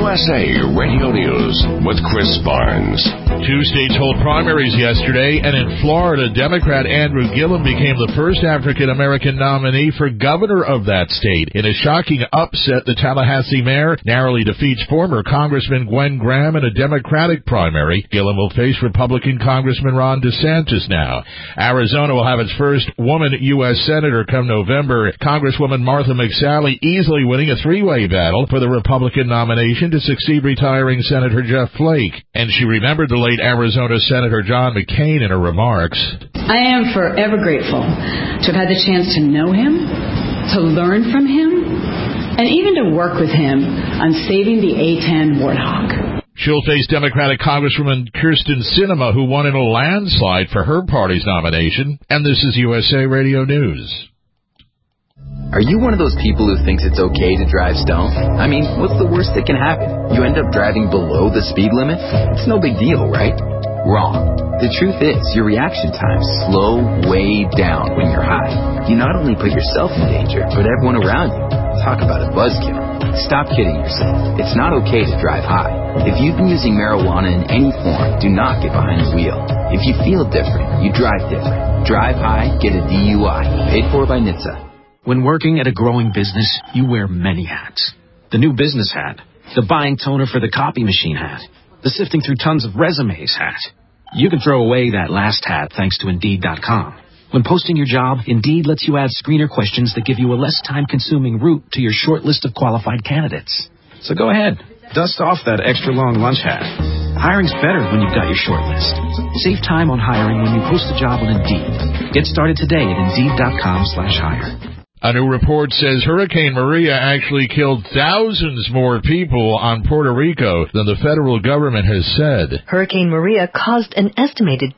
USA Radio News with Chris Barnes. Two states hold primaries yesterday, and in Florida, Democrat Andrew Gillum became the first African-American nominee for governor of that state. In a shocking upset, the Tallahassee mayor narrowly defeats former Congressman Gwen Graham in a Democratic primary. Gillum will face Republican Congressman Ron DeSantis now. Arizona will have its first woman U.S. Senator come November. Congresswoman Martha McSally easily winning a three-way battle for the Republican nomination to succeed retiring Senator Jeff Flake. And she remembered the late Arizona Senator John McCain in her remarks. I am forever grateful to have had the chance to know him, to learn from him, and even to work with him on saving the A-10 Warthog. She'll face Democratic Congresswoman Kyrsten Sinema, who won in a landslide for her party's nomination. And this is USA Radio News. Are you one of those people who thinks it's okay to drive stoned? I mean, what's the worst that can happen? You end up driving below the speed limit? It's no big deal, right? Wrong. The truth is, your reaction times slow way down when you're high. You not only put yourself in danger, but everyone around you. Talk about a buzzkill. Stop kidding yourself. It's not okay to drive high. If you've been using marijuana in any form, do not get behind the wheel. If you feel different, you drive different. Drive high, get a DUI. Paid for by NHTSA. When working at a growing business, you wear many hats. The new business hat, the buying toner for the copy machine hat, the sifting through tons of resumes hat. You can throw away that last hat thanks to Indeed.com. When posting your job, Indeed lets you add screener questions that give you a less time-consuming route to your short list of qualified candidates. So go ahead, dust off that extra long lunch hat. Hiring's better when you've got your short list. Save time on hiring when you post a job on Indeed. Get started today at Indeed.com/hire. A new report says Hurricane Maria actually killed thousands more people on Puerto Rico than the federal government has said. Hurricane Maria caused an estimated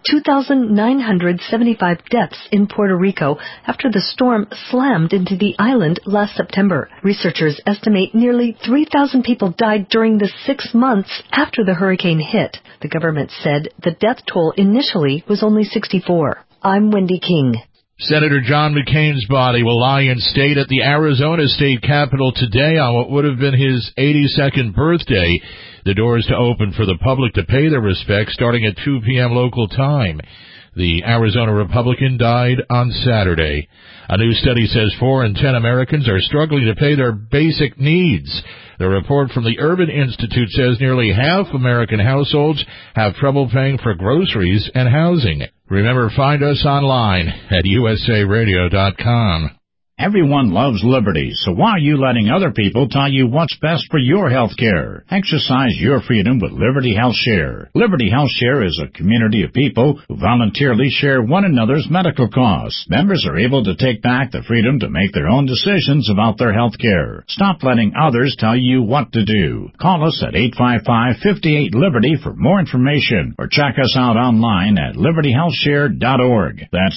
2,975 deaths in Puerto Rico after the storm slammed into the island last September. Researchers estimate nearly 3,000 people died during the 6 months after the hurricane hit. The government said the death toll initially was only 64. I'm Wendy King. Senator John McCain's body will lie in state at the Arizona State Capitol today on what would have been his 82nd birthday. The doors to open for the public to pay their respects starting at 2 p.m. local time. The Arizona Republican died on Saturday. A new study says 4 in 10 Americans are struggling to pay their basic needs. The report from the Urban Institute says nearly half American households have trouble paying for groceries and housing. Remember, find us online at usaradio.com. Everyone loves liberty, so why are you letting other people tell you what's best for your health care? Exercise your freedom with Liberty Health Share. Liberty Health Share is a community of people who voluntarily share one another's medical costs. Members are able to take back the freedom to make their own decisions about their health care. Stop letting others tell you what to do. Call us at 855-58-LIBERTY for more information, or check us out online at libertyhealthshare.org. That's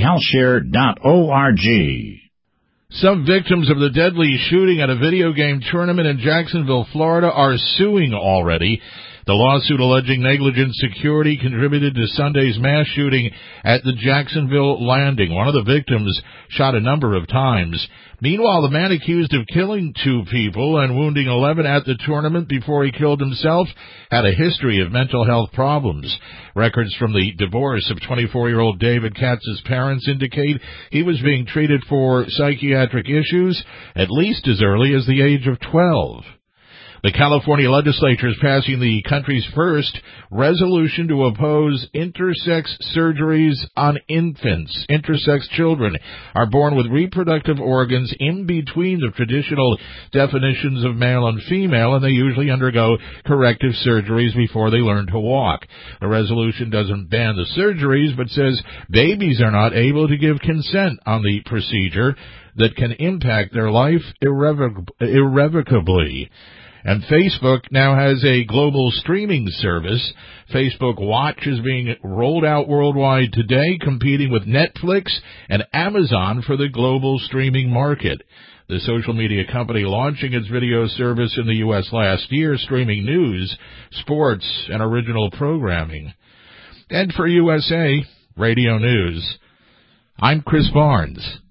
libertyhealthshare.org. Some victims of the deadly shooting at a video game tournament in Jacksonville, Florida, are suing already. The lawsuit alleging negligent security contributed to Sunday's mass shooting at the Jacksonville Landing. One of the victims shot a number of times. Meanwhile, the man accused of killing 2 people and wounding 11 at the tournament before he killed himself had a history of mental health problems. Records from the divorce of 24-year-old David Katz's parents indicate he was being treated for psychiatric issues at least as early as the age of 12. The California legislature is passing the country's first resolution to oppose intersex surgeries on infants. Intersex children are born with reproductive organs in between the traditional definitions of male and female, and they usually undergo corrective surgeries before they learn to walk. The resolution doesn't ban the surgeries, but says babies are not able to give consent on the procedure that can impact their life irrevocably. And Facebook now has a global streaming service. Facebook Watch is being rolled out worldwide today, competing with Netflix and Amazon for the global streaming market. The social media company launching its video service in the U.S. last year, streaming news, sports, and original programming. And for USA Radio News, I'm Chris Barnes.